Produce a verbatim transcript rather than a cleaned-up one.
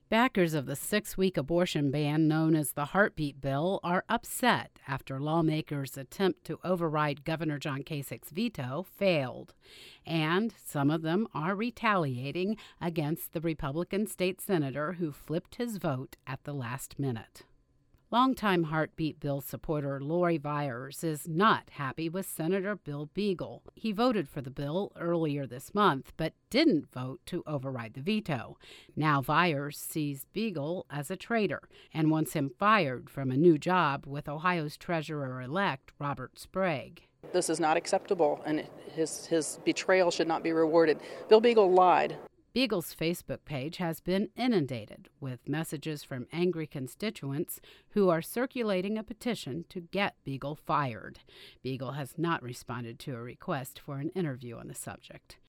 Backers of the six-week abortion ban known as the Heartbeat Bill are upset after lawmakers' attempt to override Governor John Kasich's veto failed, and some of them are retaliating against the Republican state senator who flipped his vote at the last minute. Longtime Heartbeat Bill supporter Lori Viers is not happy with Senator Bill Beagle. He voted for the bill earlier this month, but didn't vote to override the veto. Now Viers sees Beagle as a traitor and wants him fired from a new job with Ohio's Treasurer-elect Robert Sprague. This is not acceptable, and his, his betrayal should not be rewarded. Bill Beagle lied. Beagle's Facebook page has been inundated with messages from angry constituents who are circulating a petition to get Beagle fired. Beagle has not responded to a request for an interview on the subject.